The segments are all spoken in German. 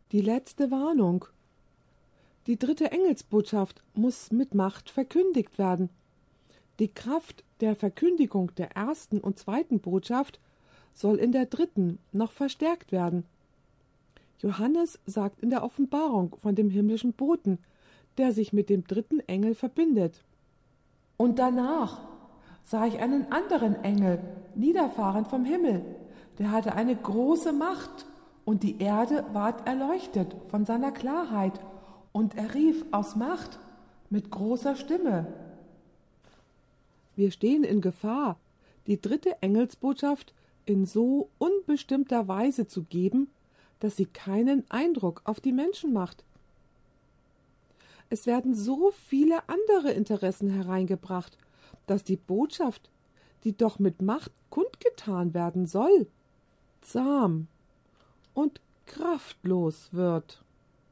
Die letzte Warnung. Die dritte Engelsbotschaft muss mit Macht verkündigt werden. Die Kraft der Verkündigung der ersten und zweiten Botschaft soll in der dritten noch verstärkt werden. Johannes sagt in der Offenbarung von dem himmlischen Boten, der sich mit dem dritten Engel verbindet. Und danach sah ich einen anderen Engel niederfahren vom Himmel, der hatte eine große Macht, und die Erde ward erleuchtet von seiner Klarheit, und er rief aus Macht mit großer Stimme. Wir stehen in Gefahr, die dritte Engelsbotschaft in so unbestimmter Weise zu geben, dass sie keinen Eindruck auf die Menschen macht. Es werden so viele andere Interessen hereingebracht, dass die Botschaft, die doch mit Macht kundgetan werden soll, zahm und kraftlos wird.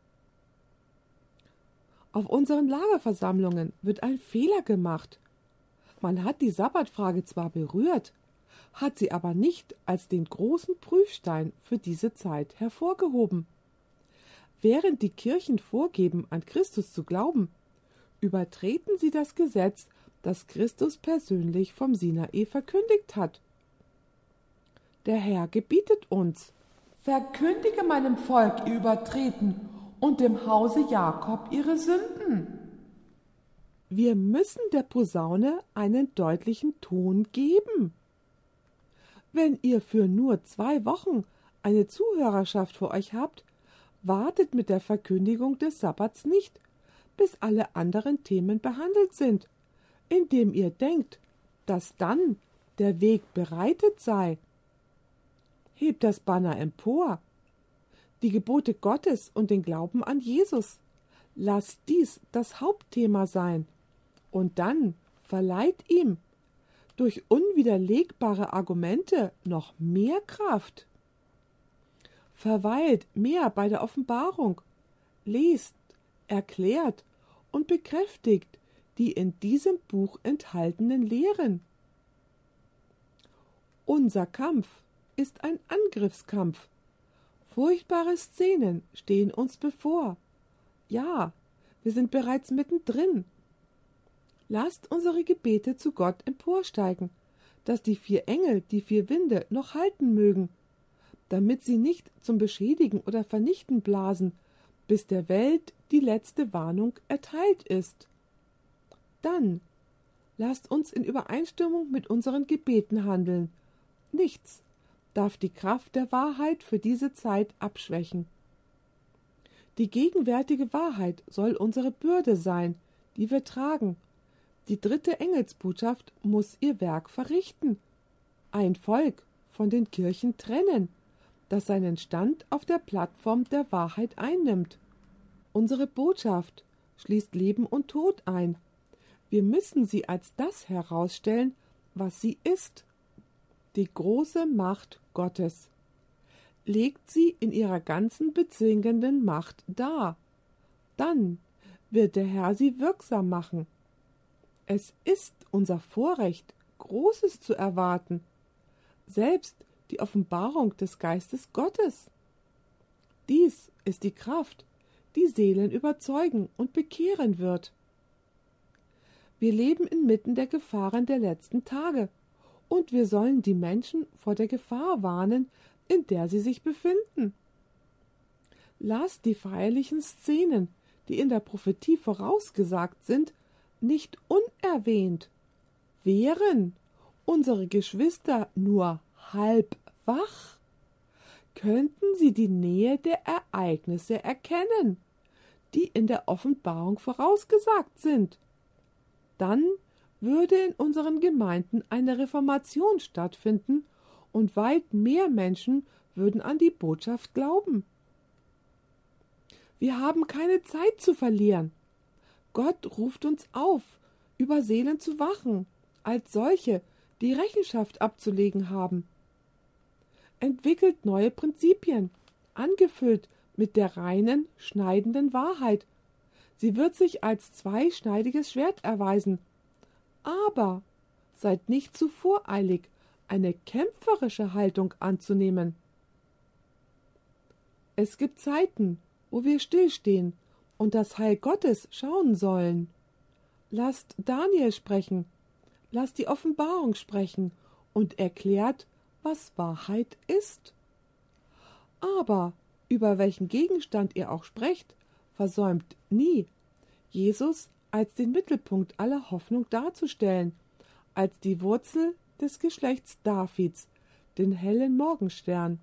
Auf unseren Lagerversammlungen wird ein Fehler gemacht. Man hat die Sabbatfrage zwar berührt, hat sie aber nicht als den großen Prüfstein für diese Zeit hervorgehoben. Während die Kirchen vorgeben, an Christus zu glauben, übertreten sie das Gesetz, das Christus persönlich vom Sinai verkündigt hat. Der Herr gebietet uns: Verkündige meinem Volk ihr Übertreten und dem Hause Jakob ihre Sünden. Wir müssen der Posaune einen deutlichen Ton geben. Wenn ihr für nur 2 Wochen eine Zuhörerschaft vor euch habt, wartet mit der Verkündigung des Sabbats nicht, bis alle anderen Themen behandelt sind, indem ihr denkt, dass dann der Weg bereitet sei. Hebt das Banner empor, die Gebote Gottes und den Glauben an Jesus. Lasst dies das Hauptthema sein, und dann verleiht ihm durch unwiderlegbare Argumente noch mehr Kraft. Verweilt mehr bei der Offenbarung, lest, erklärt und bekräftigt die in diesem Buch enthaltenen Lehren. Unser Kampf ist ein Angriffskampf. Furchtbare Szenen stehen uns bevor. Ja, wir sind bereits mittendrin. Lasst unsere Gebete zu Gott emporsteigen, dass die 4 Engel, die 4 Winde noch halten mögen, damit sie nicht zum Beschädigen oder Vernichten blasen, bis der Welt die letzte Warnung erteilt ist. Dann lasst uns in Übereinstimmung mit unseren Gebeten handeln. Nichts darf die Kraft der Wahrheit für diese Zeit abschwächen. Die gegenwärtige Wahrheit soll unsere Bürde sein, die wir tragen. Die dritte Engelsbotschaft muss ihr Werk verrichten, ein Volk von den Kirchen trennen, das seinen Stand auf der Plattform der Wahrheit einnimmt. Unsere Botschaft schließt Leben und Tod ein. Wir müssen sie als das herausstellen, was sie ist: die große Macht Gottes. Legt sie in ihrer ganzen bezwingenden Macht dar. Dann wird der Herr sie wirksam machen. Es ist unser Vorrecht, Großes zu erwarten, selbst die Offenbarung des Geistes Gottes. Dies ist die Kraft, die Seelen überzeugen und bekehren wird. Wir leben inmitten der Gefahren der letzten Tage, und wir sollen die Menschen vor der Gefahr warnen, in der sie sich befinden. Lasst die feierlichen Szenen, die in der Prophetie vorausgesagt sind, nicht unerwähnt. Wären unsere Geschwister nur halb wach, könnten sie die Nähe der Ereignisse erkennen, die in der Offenbarung vorausgesagt sind. Dann würde in unseren Gemeinden eine Reformation stattfinden, und weit mehr Menschen würden an die Botschaft glauben. Wir haben keine Zeit zu verlieren. Gott ruft uns auf, über Seelen zu wachen, als solche, die Rechenschaft abzulegen haben. Entwickelt neue Prinzipien, angefüllt mit der reinen, schneidenden Wahrheit. Sie wird sich als zweischneidiges Schwert erweisen. Aber seid nicht zu voreilig, eine kämpferische Haltung anzunehmen. Es gibt Zeiten, wo wir stillstehen und das Heil Gottes schauen sollen. Lasst Daniel sprechen, lasst die Offenbarung sprechen und erklärt, was Wahrheit ist. Aber über welchen Gegenstand ihr auch sprecht, versäumt nie, Jesus als den Mittelpunkt aller Hoffnung darzustellen, als die Wurzel des Geschlechts Davids, den hellen Morgenstern.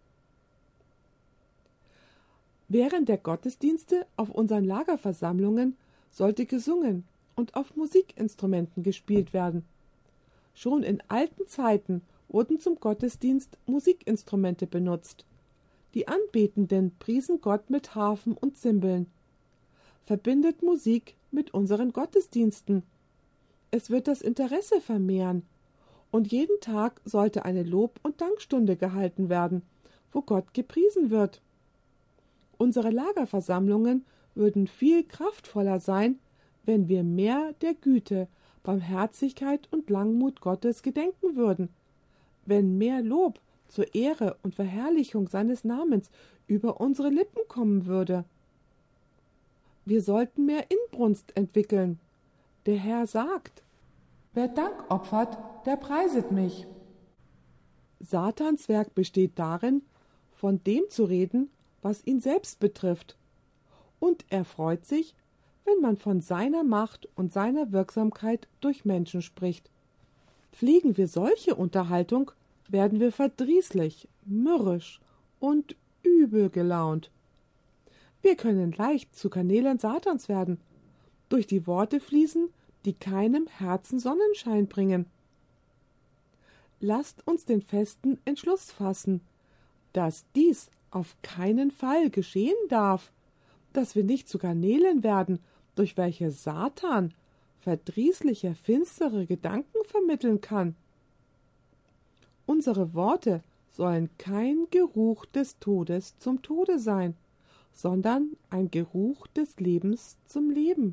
Während der Gottesdienste auf unseren Lagerversammlungen sollte gesungen und auf Musikinstrumenten gespielt werden. Schon in alten Zeiten wurden zum Gottesdienst Musikinstrumente benutzt. Die Anbetenden priesen Gott mit Harfen und Zimbeln. Verbindet Musik mit unseren Gottesdiensten. Es wird das Interesse vermehren. Und jeden Tag sollte eine Lob- und Dankstunde gehalten werden, wo Gott gepriesen wird. Unsere Lagerversammlungen würden viel kraftvoller sein, wenn wir mehr der Güte, Barmherzigkeit und Langmut Gottes gedenken würden, wenn mehr Lob zur Ehre und Verherrlichung seines Namens über unsere Lippen kommen würde. Wir sollten mehr Inbrunst entwickeln. Der Herr sagt: Wer Dank opfert, der preiset mich. Satans Werk besteht darin, von dem zu reden, was ihn selbst betrifft. Und er freut sich, wenn man von seiner Macht und seiner Wirksamkeit durch Menschen spricht. Pflegen wir solche Unterhaltung, werden wir verdrießlich, mürrisch und übel gelaunt. Wir können leicht zu Kanälen Satans werden, durch die Worte fließen, die keinem Herzen Sonnenschein bringen. Lasst uns den festen Entschluss fassen, dass dies auf keinen Fall geschehen darf, dass wir nicht zu Kanälen werden, durch welche Satan verdrießliche, finstere Gedanken vermitteln kann. Unsere Worte sollen kein Geruch des Todes zum Tode sein, sondern ein Geruch des Lebens zum Leben.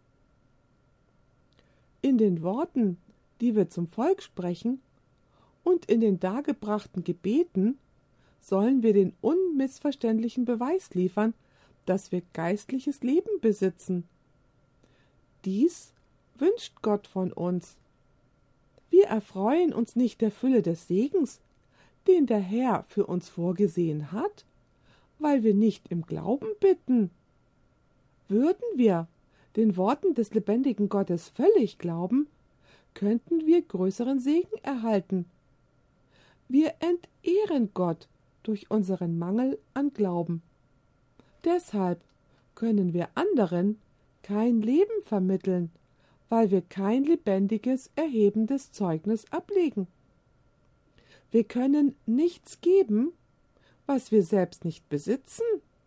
In den Worten, die wir zum Volk sprechen, und in den dargebrachten Gebeten sollen wir den unmissverständlichen Beweis liefern, dass wir geistliches Leben besitzen. Dies wünscht Gott von uns. Wir erfreuen uns nicht der Fülle des Segens, den der Herr für uns vorgesehen hat, weil wir nicht im Glauben bitten. Würden wir den Worten des lebendigen Gottes völlig glauben, könnten wir größeren Segen erhalten. Wir entehren Gott durch unseren Mangel an Glauben. Deshalb können wir anderen kein Leben vermitteln, weil wir kein lebendiges, erhebendes Zeugnis ablegen. Wir können nichts geben, was wir selbst nicht besitzen.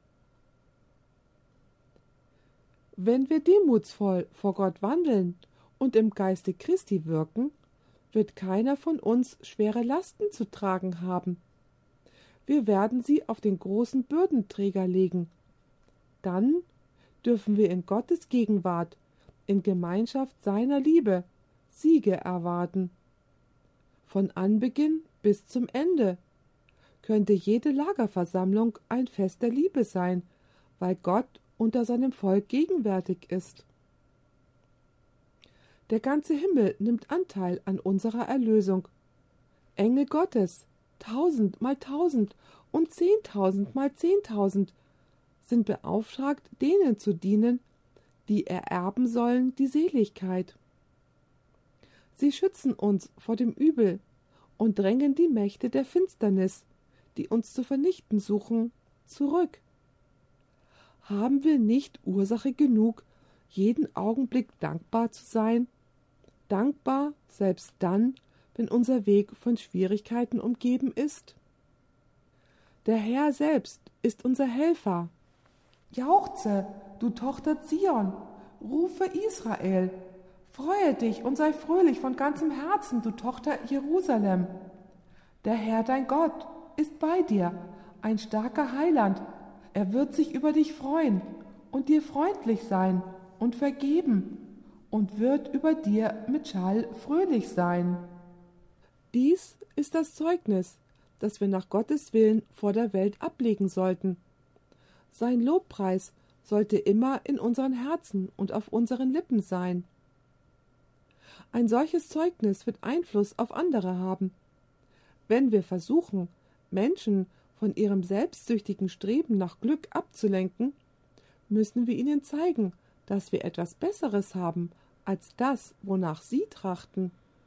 Wenn wir demutsvoll vor Gott wandeln und im Geiste Christi wirken, wird keiner von uns schwere Lasten zu tragen haben. Wir werden sie auf den großen Bürdenträger legen. Dann dürfen wir in Gottes Gegenwart, in Gemeinschaft seiner Liebe, Siege erwarten. Von Anbeginn bis zum Ende könnte jede Lagerversammlung ein Fest der Liebe sein, weil Gott unter seinem Volk gegenwärtig ist. Der ganze Himmel nimmt Anteil an unserer Erlösung. Engel Gottes, 1000 mal 1000 und 10.000 mal 10.000 sind beauftragt, denen zu dienen, die ererben sollen die Seligkeit. Sie schützen uns vor dem Übel und drängen die Mächte der Finsternis, die uns zu vernichten suchen, zurück. Haben wir nicht Ursache genug, jeden Augenblick dankbar zu sein? Dankbar selbst dann, wenn unser Weg von Schwierigkeiten umgeben ist? Der Herr selbst ist unser Helfer. Jauchze, du Tochter Zion, rufe Israel. Freue dich und sei fröhlich von ganzem Herzen, du Tochter Jerusalem. Der Herr dein Gott ist bei dir, ein starker Heiland. Er wird sich über dich freuen und dir freundlich sein und vergeben und wird über dir mit Schall fröhlich sein. Dies ist das Zeugnis, das wir nach Gottes Willen vor der Welt ablegen sollten. Sein Lobpreis sollte immer in unseren Herzen und auf unseren Lippen sein. Ein solches Zeugnis wird Einfluss auf andere haben. Wenn wir versuchen, Menschen von ihrem selbstsüchtigen Streben nach Glück abzulenken, müssen wir ihnen zeigen, dass wir etwas Besseres haben als das, wonach sie trachten.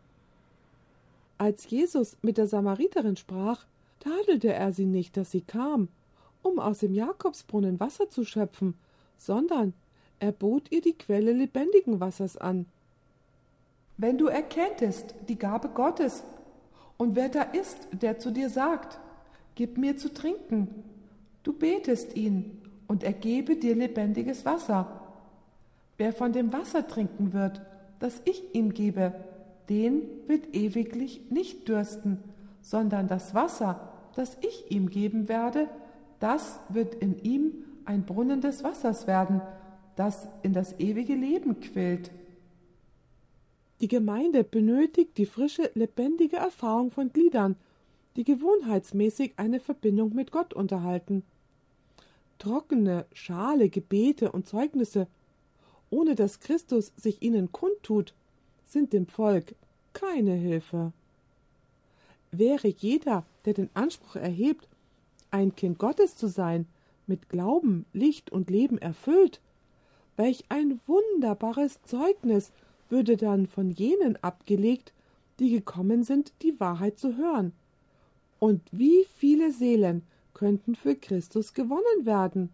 Als Jesus mit der Samariterin sprach, tadelte er sie nicht, dass sie kam, um aus dem Jakobsbrunnen Wasser zu schöpfen, sondern er bot ihr die Quelle lebendigen Wassers an. Wenn du erkenntest die Gabe Gottes, und wer da ist, der zu dir sagt, gib mir zu trinken, du betest ihn, und er gebe dir lebendiges Wasser. Wer von dem Wasser trinken wird, das ich ihm gebe, den wird ewiglich nicht dürsten, sondern das Wasser, das ich ihm geben werde, das wird in ihm ein Brunnen des Wassers werden, das in das ewige Leben quillt. Die Gemeinde benötigt die frische, lebendige Erfahrung von Gliedern, die gewohnheitsmäßig eine Verbindung mit Gott unterhalten. Trockene, schale Gebete und Zeugnisse, ohne dass Christus sich ihnen kundtut, sind dem Volk keine Hilfe. Wäre jeder, der den Anspruch erhebt, ein Kind Gottes zu sein, mit Glauben, Licht und Leben erfüllt, welch ein wunderbares Zeugnis würde dann von jenen abgelegt, die gekommen sind, die Wahrheit zu hören. Und wie viele Seelen könnten für Christus gewonnen werden?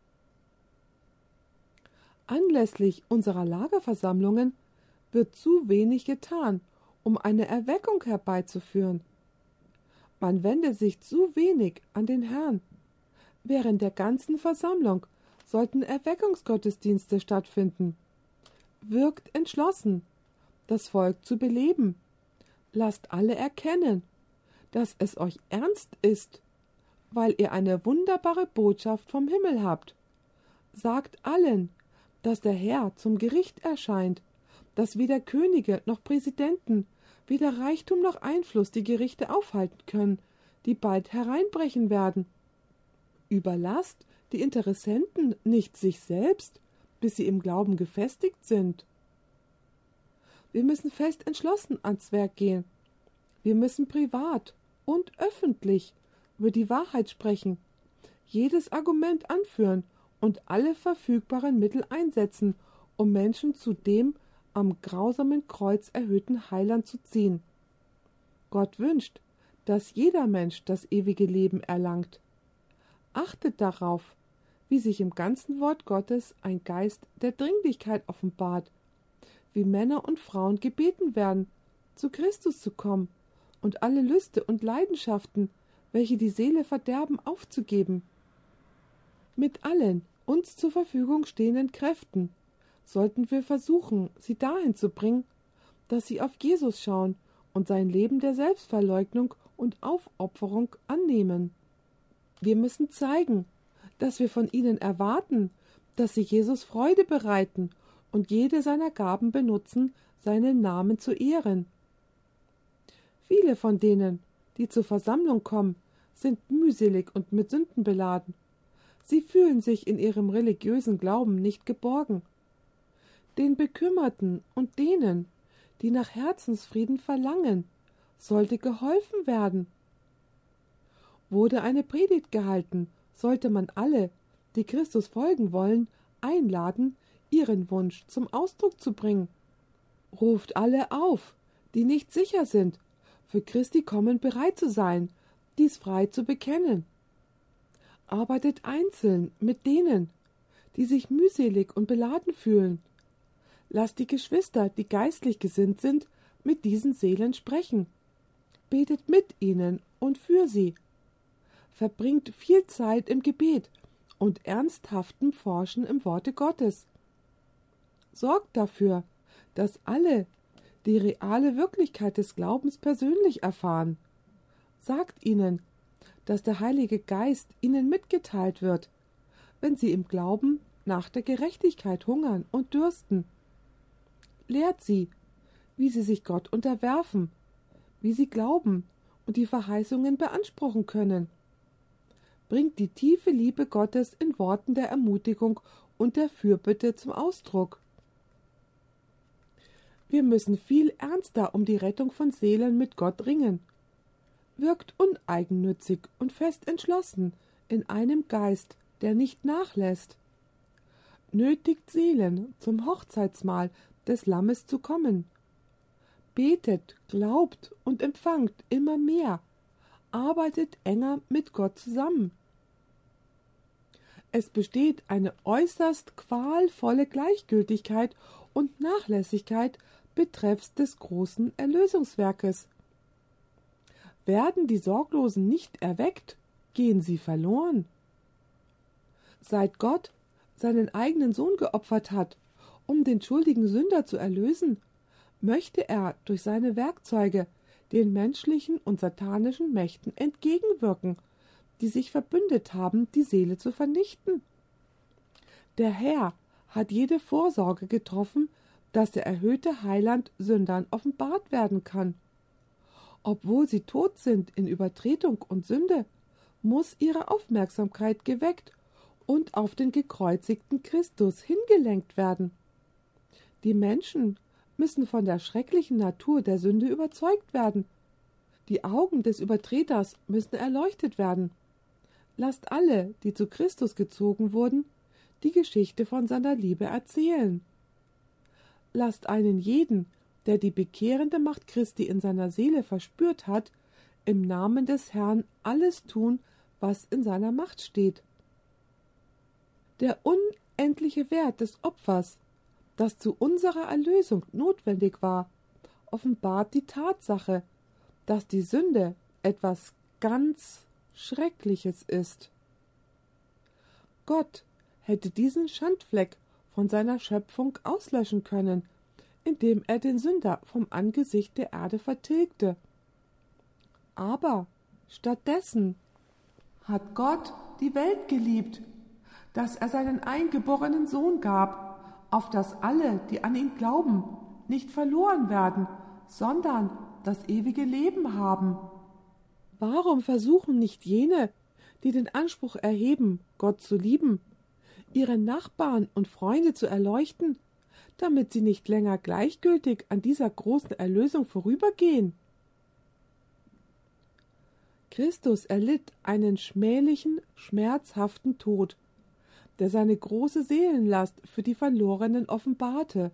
Anlässlich unserer Lagerversammlungen wird zu wenig getan, um eine Erweckung herbeizuführen. Man wendet sich zu wenig an den Herrn. Während der ganzen Versammlung sollten Erweckungsgottesdienste stattfinden. Wirkt entschlossen, das Volk zu beleben. Lasst alle erkennen, dass es euch ernst ist, weil ihr eine wunderbare Botschaft vom Himmel habt. Sagt allen, dass der Herr zum Gericht erscheint, dass weder Könige noch Präsidenten, weder Reichtum noch Einfluss die Gerichte aufhalten können, die bald hereinbrechen werden. Überlasst die Interessenten nicht sich selbst, bis sie im Glauben gefestigt sind. Wir müssen fest entschlossen ans Werk gehen. Wir müssen privat und öffentlich über die Wahrheit sprechen, jedes Argument anführen und alle verfügbaren Mittel einsetzen, um Menschen zu dem am grausamen Kreuz erhöhten Heiland zu ziehen. Gott wünscht, dass jeder Mensch das ewige Leben erlangt. Achtet darauf, wie sich im ganzen Wort Gottes ein Geist der Dringlichkeit offenbart, wie Männer und Frauen gebeten werden, zu Christus zu kommen und alle Lüste und Leidenschaften, welche die Seele verderben, aufzugeben. Mit allen uns zur Verfügung stehenden Kräften sollten wir versuchen, sie dahin zu bringen, dass sie auf Jesus schauen und sein Leben der Selbstverleugnung und Aufopferung annehmen. Wir müssen zeigen, dass wir von ihnen erwarten, dass sie Jesus Freude bereiten und jede seiner Gaben benutzen, seinen Namen zu ehren. Viele von denen, die zur Versammlung kommen, sind mühselig und mit Sünden beladen. Sie fühlen sich in ihrem religiösen Glauben nicht geborgen. Den Bekümmerten und denen, die nach Herzensfrieden verlangen, sollte geholfen werden. Wurde eine Predigt gehalten, sollte man alle, die Christus folgen wollen, einladen, ihren Wunsch zum Ausdruck zu bringen. Ruft alle auf, die nicht sicher sind, für Christi Kommen bereit zu sein, dies frei zu bekennen. Arbeitet einzeln mit denen, die sich mühselig und beladen fühlen. Lasst die Geschwister, die geistlich gesinnt sind, mit diesen Seelen sprechen. Betet mit ihnen und für sie. Verbringt viel Zeit im Gebet und ernsthaftem Forschen im Worte Gottes. Sorgt dafür, dass alle die reale Wirklichkeit des Glaubens persönlich erfahren. Sagt ihnen, dass der Heilige Geist ihnen mitgeteilt wird, wenn sie im Glauben nach der Gerechtigkeit hungern und dürsten. Lehrt sie, wie sie sich Gott unterwerfen, wie sie glauben und die Verheißungen beanspruchen können. bringt die tiefe Liebe Gottes in Worten der Ermutigung und der Fürbitte zum Ausdruck. Wir müssen viel ernster um die Rettung von Seelen mit Gott ringen. Wirkt uneigennützig und fest entschlossen in einem Geist, der nicht nachlässt. Nötigt Seelen, zum Hochzeitsmahl des Lammes zu kommen. Betet, glaubt und empfangt immer mehr, arbeitet enger mit Gott zusammen. Es besteht eine äußerst qualvolle Gleichgültigkeit und Nachlässigkeit betreffs des großen Erlösungswerkes. Werden die Sorglosen nicht erweckt, gehen sie verloren. Seit Gott seinen eigenen Sohn geopfert hat, um den schuldigen Sünder zu erlösen, möchte er durch seine Werkzeuge den menschlichen und satanischen Mächten entgegenwirken, die sich verbündet haben, die Seele zu vernichten. Der Herr hat jede Vorsorge getroffen, dass der erhöhte Heiland Sündern offenbart werden kann. Obwohl sie tot sind in Übertretung und Sünde, muss ihre Aufmerksamkeit geweckt und auf den gekreuzigten Christus hingelenkt werden. Die Menschen müssen von der schrecklichen Natur der Sünde überzeugt werden. Die Augen des Übertreters müssen erleuchtet werden. Lasst alle, die zu Christus gezogen wurden, die Geschichte von seiner Liebe erzählen. Lasst einen jeden, der die bekehrende Macht Christi in seiner Seele verspürt hat, im Namen des Herrn alles tun, was in seiner Macht steht. Der unendliche Wert des Opfers, das zu unserer Erlösung notwendig war, offenbart die Tatsache, dass die Sünde etwas ganz Schreckliches ist. Gott hätte diesen Schandfleck von seiner Schöpfung auslöschen können, indem er den Sünder vom Angesicht der Erde vertilgte. Aber stattdessen hat Gott die Welt geliebt, dass er seinen eingeborenen Sohn gab, auf dass alle, die an ihn glauben, nicht verloren werden, sondern das ewige Leben haben. Warum versuchen nicht jene, die den Anspruch erheben, Gott zu lieben, ihre Nachbarn und Freunde zu erleuchten, damit sie nicht länger gleichgültig an dieser großen Erlösung vorübergehen? Christus erlitt einen schmählichen, schmerzhaften Tod, der seine große Seelenlast für die Verlorenen offenbarte.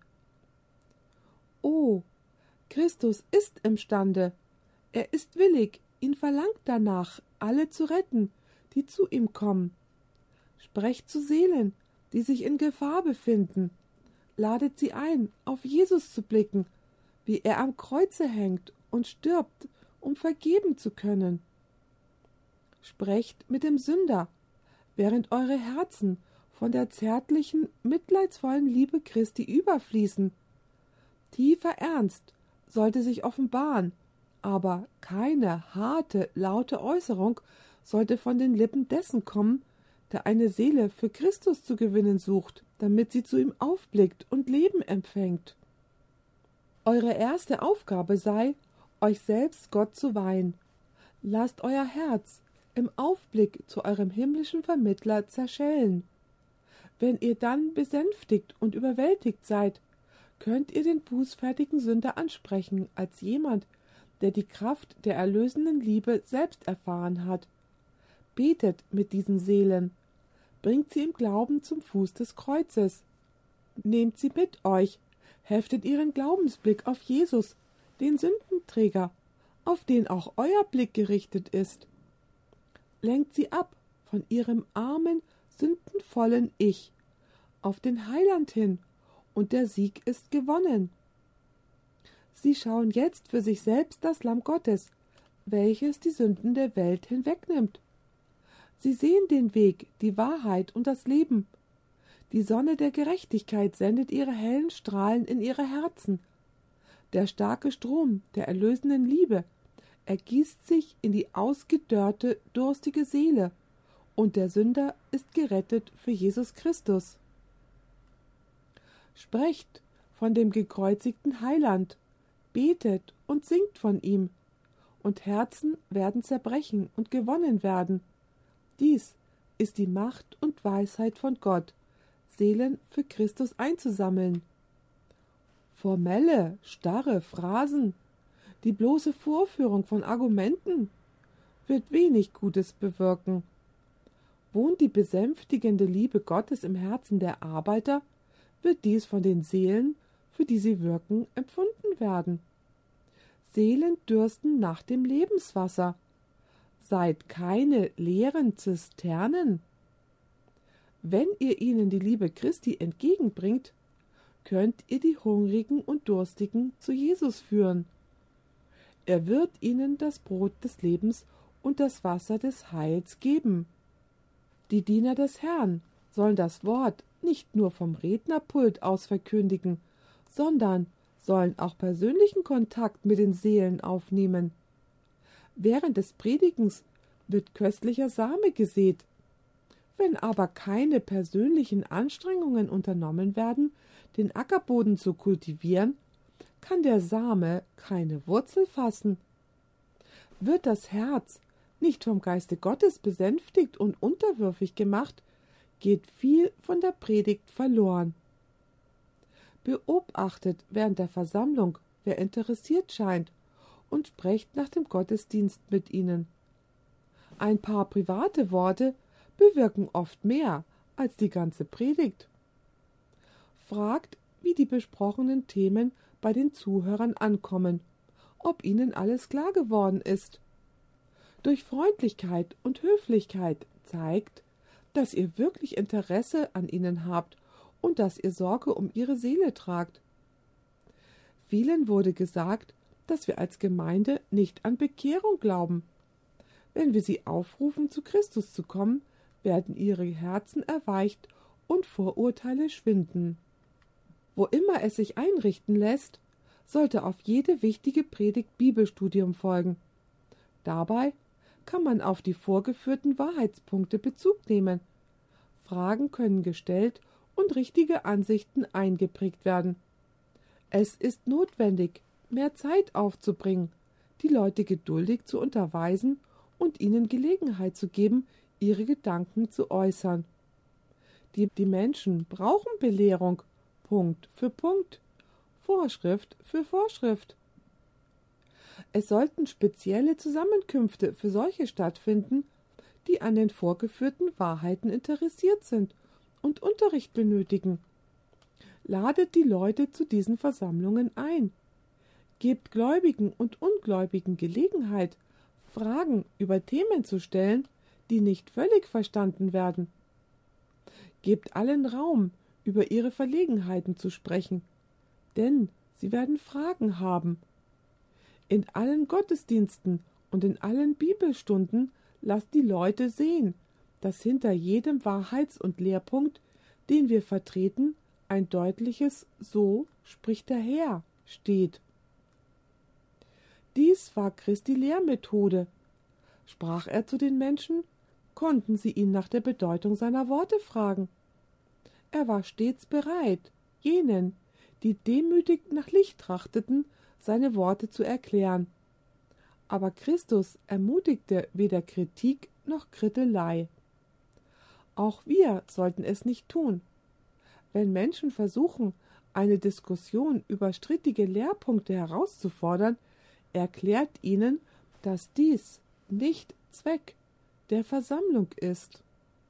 O, Christus ist imstande, er ist willig, ihn verlangt danach, alle zu retten, die zu ihm kommen. Sprecht zu Seelen, die sich in Gefahr befinden, ladet sie ein, auf Jesus zu blicken, wie er am Kreuze hängt und stirbt, um vergeben zu können. Sprecht mit dem Sünder, während eure Herzen von der zärtlichen, mitleidsvollen Liebe Christi überfließen. Tiefer Ernst sollte sich offenbaren, aber keine harte, laute Äußerung sollte von den Lippen dessen kommen, der eine Seele für Christus zu gewinnen sucht, damit sie zu ihm aufblickt und Leben empfängt. Eure erste Aufgabe sei, euch selbst Gott zu weihen. Lasst euer Herz im Aufblick zu eurem himmlischen Vermittler zerschellen. Wenn ihr dann besänftigt und überwältigt seid, könnt ihr den bußfertigen Sünder ansprechen als jemand, der die Kraft der erlösenden Liebe selbst erfahren hat. Betet mit diesen Seelen, bringt sie im Glauben zum Fuß des Kreuzes. Nehmt sie mit euch, heftet ihren Glaubensblick auf Jesus, den Sündenträger, auf den auch euer Blick gerichtet ist. Lenkt sie ab von ihrem armen, sündenvollen Ich auf den Heiland hin, und der Sieg ist gewonnen. Sie schauen jetzt für sich selbst das Lamm Gottes, welches die Sünden der Welt hinwegnimmt. Sie sehen den Weg, die Wahrheit und das Leben. Die Sonne der Gerechtigkeit sendet ihre hellen Strahlen in ihre Herzen. Der starke Strom der erlösenden Liebe ergießt sich in die ausgedörrte, durstige Seele, und der Sünder ist gerettet für Jesus Christus. Sprecht von dem gekreuzigten Heiland, betet und singt von ihm, und Herzen werden zerbrechen und gewonnen werden. Dies ist die Macht und Weisheit von Gott, Seelen für Christus einzusammeln. Formelle, starre Phrasen, die bloße Vorführung von Argumenten, wird wenig Gutes bewirken. Wohnt die besänftigende Liebe Gottes im Herzen der Arbeiter, wird dies von den Seelen, für die sie wirken, empfunden werden. Seelen dürsten nach dem Lebenswasser. Seid keine leeren Zisternen. Wenn ihr ihnen die Liebe Christi entgegenbringt, könnt ihr die Hungrigen und Durstigen zu Jesus führen. Er wird ihnen das Brot des Lebens und das Wasser des Heils geben. Die Diener des Herrn sollen das Wort nicht nur vom Rednerpult aus verkündigen, sondern sollen auch persönlichen Kontakt mit den Seelen aufnehmen. Während des Predigens wird köstlicher Same gesät. Wenn aber keine persönlichen Anstrengungen unternommen werden, den Ackerboden zu kultivieren, kann der Same keine Wurzel fassen. Wird das Herz nicht vom Geiste Gottes besänftigt und unterwürfig gemacht, geht viel von der Predigt verloren. Beobachtet während der Versammlung, wer interessiert scheint, und sprecht nach dem Gottesdienst mit ihnen. Ein paar private Worte bewirken oft mehr als die ganze Predigt. Fragt, wie die besprochenen Themen bei den Zuhörern ankommen, ob ihnen alles klar geworden ist. Durch Freundlichkeit und Höflichkeit zeigt, dass ihr wirklich Interesse an ihnen habt und dass ihr Sorge um ihre Seele tragt. Vielen wurde gesagt, dass wir als Gemeinde nicht an Bekehrung glauben. Wenn wir sie aufrufen, zu Christus zu kommen, werden ihre Herzen erweicht und Vorurteile schwinden. Wo immer es sich einrichten lässt, sollte auf jede wichtige Predigt Bibelstudium folgen. Dabei kann man auf die vorgeführten Wahrheitspunkte Bezug nehmen. Fragen können gestellt und richtige Ansichten eingeprägt werden. Es ist notwendig, mehr Zeit aufzubringen, die Leute geduldig zu unterweisen und ihnen Gelegenheit zu geben, ihre Gedanken zu äußern. Die Menschen brauchen Belehrung, Punkt für Punkt, Vorschrift für Vorschrift. Es sollten spezielle Zusammenkünfte für solche stattfinden, die an den vorgeführten Wahrheiten interessiert sind und Unterricht benötigen. Ladet die Leute zu diesen Versammlungen ein. Gebt Gläubigen und Ungläubigen Gelegenheit, Fragen über Themen zu stellen, die nicht völlig verstanden werden. Gebt allen Raum, über ihre Verlegenheiten zu sprechen, denn sie werden Fragen haben. In allen Gottesdiensten und in allen Bibelstunden lasst die Leute sehen, dass hinter jedem Wahrheits- und Lehrpunkt, den wir vertreten, ein deutliches „So spricht der Herr“ steht. Dies war Christi Lehrmethode. Sprach er zu den Menschen, konnten sie ihn nach der Bedeutung seiner Worte fragen. Er war stets bereit, jenen, die demütig nach Licht trachteten, seine Worte zu erklären. Aber Christus ermutigte weder Kritik noch Krittelei. Auch wir sollten es nicht tun. Wenn Menschen versuchen, eine Diskussion über strittige Lehrpunkte herauszufordern, erklärt ihnen, dass dies nicht Zweck der Versammlung ist.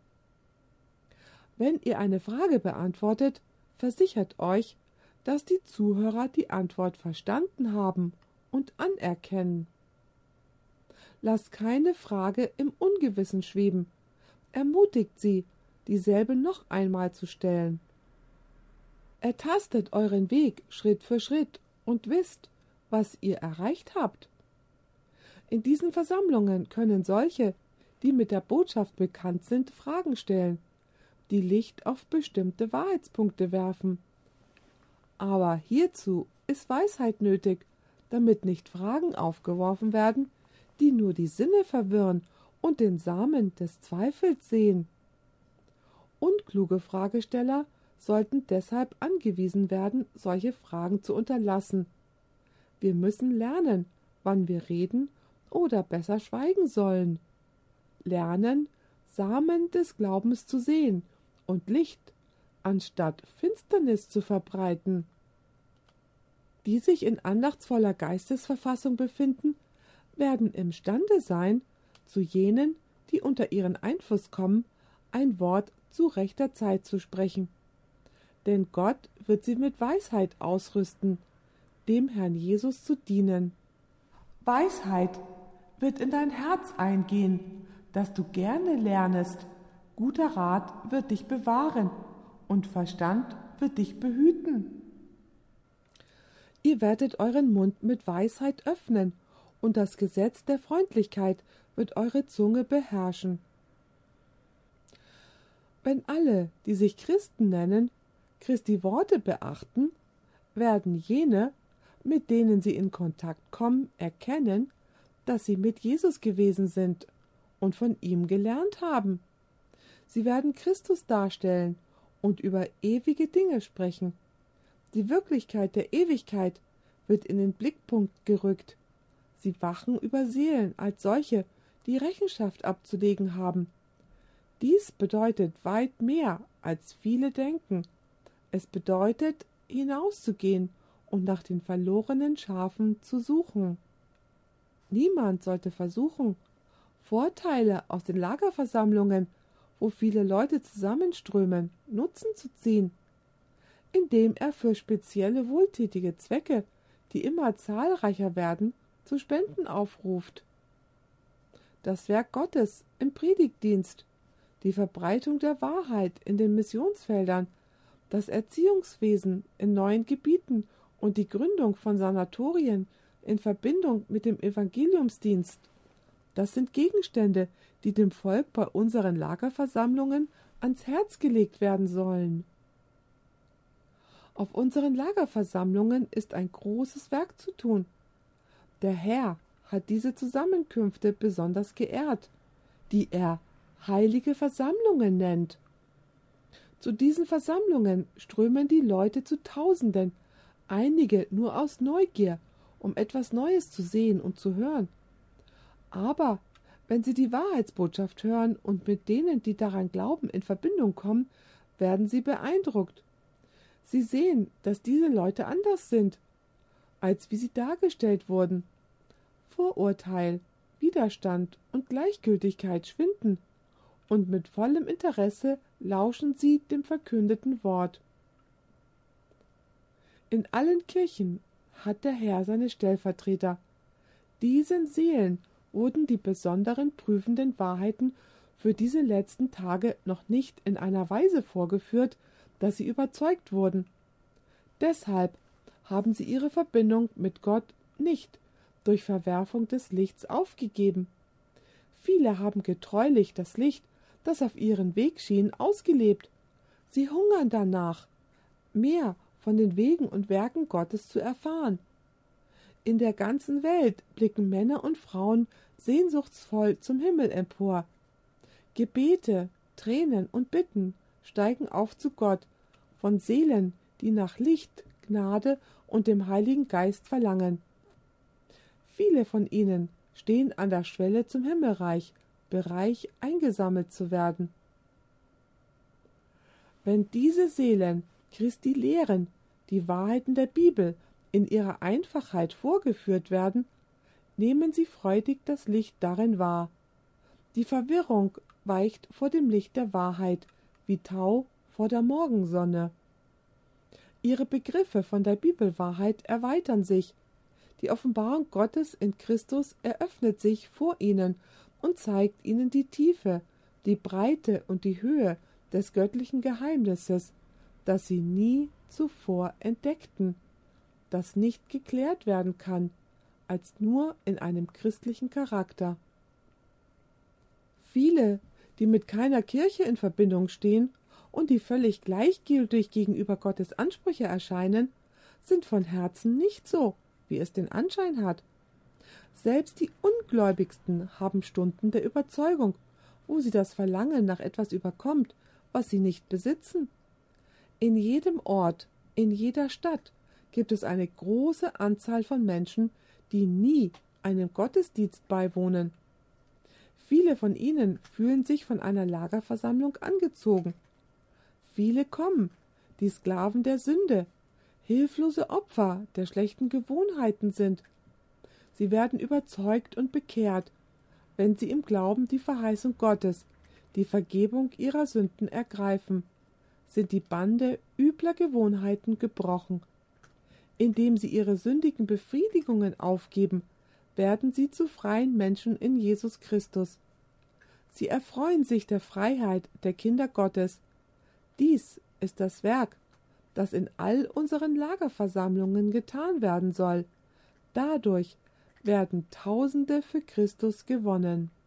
Wenn ihr eine Frage beantwortet, versichert euch, dass die Zuhörer die Antwort verstanden haben und anerkennen. Lasst keine Frage im Ungewissen schweben. Ermutigt sie, dieselbe noch einmal zu stellen. Ertastet euren Weg Schritt für Schritt und wisst, was ihr erreicht habt. In diesen Versammlungen können solche, die mit der Botschaft bekannt sind, Fragen stellen, die Licht auf bestimmte Wahrheitspunkte werfen. Aber hierzu ist Weisheit nötig, damit nicht Fragen aufgeworfen werden, die nur die Sinne verwirren und den Samen des Zweifels säen. Unkluge Fragesteller sollten deshalb angewiesen werden, solche Fragen zu unterlassen. Wir müssen lernen, wann wir reden oder besser schweigen sollen. Lernen, Samen des Glaubens zu sehen und Licht, anstatt Finsternis zu verbreiten. Die sich in andachtsvoller Geistesverfassung befinden, werden imstande sein, zu jenen, die unter ihren Einfluss kommen, ein Wort zu rechter Zeit zu sprechen. Denn Gott wird sie mit Weisheit ausrüsten, dem Herrn Jesus zu dienen. Weisheit wird in dein Herz eingehen, dass du gerne lernest. Guter Rat wird dich bewahren und Verstand wird dich behüten. Ihr werdet euren Mund mit Weisheit öffnen, und das Gesetz der Freundlichkeit wird eure Zunge beherrschen. Wenn alle, die sich Christen nennen, Christi Worte beachten, werden jene, mit denen sie in Kontakt kommen, erkennen, dass sie mit Jesus gewesen sind und von ihm gelernt haben. Sie werden Christus darstellen und über ewige Dinge sprechen. Die Wirklichkeit der Ewigkeit wird in den Blickpunkt gerückt. Sie wachen über Seelen als solche, die Rechenschaft abzulegen haben. Dies bedeutet weit mehr, als viele denken. Es bedeutet, hinauszugehen und nach den verlorenen Schafen zu suchen. Niemand sollte versuchen, Vorteile aus den Lagerversammlungen, wo viele Leute zusammenströmen, Nutzen zu ziehen, indem er für spezielle wohltätige Zwecke, die immer zahlreicher werden, zu Spenden aufruft. Das Werk Gottes im Predigtdienst, die Verbreitung der Wahrheit in den Missionsfeldern, das Erziehungswesen in neuen Gebieten und die Gründung von Sanatorien in Verbindung mit dem Evangeliumsdienst. Das sind Gegenstände, die dem Volk bei unseren Lagerversammlungen ans Herz gelegt werden sollen. Auf unseren Lagerversammlungen ist ein großes Werk zu tun. Der Herr hat diese Zusammenkünfte besonders geehrt, die er heilige Versammlungen nennt. Zu diesen Versammlungen strömen die Leute zu Tausenden, einige nur aus Neugier, um etwas Neues zu sehen und zu hören. Aber wenn sie die Wahrheitsbotschaft hören und mit denen, die daran glauben, in Verbindung kommen, werden sie beeindruckt. Sie sehen, dass diese Leute anders sind, als wie sie dargestellt wurden. Vorurteil, Widerstand und Gleichgültigkeit schwinden, und mit vollem Interesse lauschen sie dem verkündeten Wort. In allen Kirchen hat der Herr seine Stellvertreter. Diesen Seelen wurden die besonderen prüfenden Wahrheiten für diese letzten Tage noch nicht in einer Weise vorgeführt, dass sie überzeugt wurden. Deshalb haben sie ihre Verbindung mit Gott nicht durch Verwerfung des Lichts aufgegeben. Viele haben getreulich das Licht, das auf ihren Weg schien, ausgelebt. Sie hungern danach, mehr von den Wegen und Werken Gottes zu erfahren. In der ganzen Welt blicken Männer und Frauen sehnsuchtsvoll zum Himmel empor. Gebete, Tränen und Bitten steigen auf zu Gott von Seelen, die nach Licht, Gnade und dem Heiligen Geist verlangen. Viele von ihnen stehen an der Schwelle zum Himmelreich, bereit eingesammelt zu werden. Wenn diese Seelen Christi Lehren, die Wahrheiten der Bibel, in ihrer Einfachheit vorgeführt werden, nehmen sie freudig das Licht darin wahr. Die Verwirrung weicht vor dem Licht der Wahrheit, wie Tau vor der Morgensonne. Ihre Begriffe von der Bibelwahrheit erweitern sich. Die Offenbarung Gottes in Christus eröffnet sich vor ihnen und zeigt ihnen die Tiefe, die Breite und die Höhe des göttlichen Geheimnisses, das sie nie zuvor entdeckten, das nicht geklärt werden kann, als nur in einem christlichen Charakter. Viele, die mit keiner Kirche in Verbindung stehen und die völlig gleichgültig gegenüber Gottes Ansprüche erscheinen, sind von Herzen nicht so, wie es den Anschein hat. Selbst die Ungläubigsten haben Stunden der Überzeugung, wo sie das Verlangen nach etwas überkommt, was sie nicht besitzen. In jedem Ort, in jeder Stadt gibt es eine große Anzahl von Menschen, die nie einem Gottesdienst beiwohnen. Viele von ihnen fühlen sich von einer Lagerversammlung angezogen. Viele kommen, die Sklaven der Sünde, hilflose Opfer der schlechten Gewohnheiten sind. Sie werden überzeugt und bekehrt, wenn sie im Glauben die Verheißung Gottes, die Vergebung ihrer Sünden ergreifen, sind die Bande übler Gewohnheiten gebrochen. Indem sie ihre sündigen Befriedigungen aufgeben, werden sie zu freien Menschen in Jesus Christus. Sie erfreuen sich der Freiheit der Kinder Gottes. Dies ist das Werk, das in all unseren Lagerversammlungen getan werden soll. Dadurch werden Tausende für Christus gewonnen.